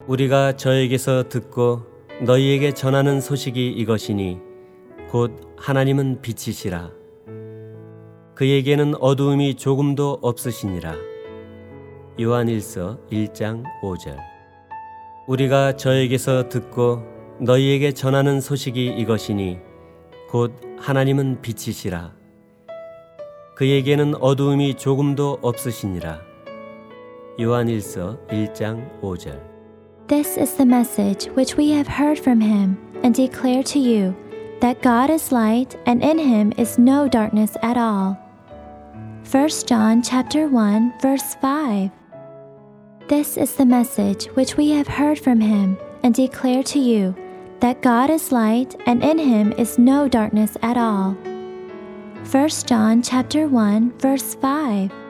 우리가 저에게서 듣고 너희에게 전하는 소식이 이것이니 곧 하나님은 빛이시라. 그에게는 어두움이 조금도 없으시니라. 요한일서 1장 5절. 우리가 저에게서 듣고 너희에게 전하는 소식이 이것이니 곧 하나님은 빛이시라. 그에게는 어두움이 조금도 없으시니라. 요한일서 1장 5절. This is the message which we have heard from him and declare to you, that God is light and in him is no darkness at all. 1 John chapter 1 verse 5. This is the message which we have heard from him and declare to you, that God is light and in him is no darkness at all. 1 John chapter 1 verse 5.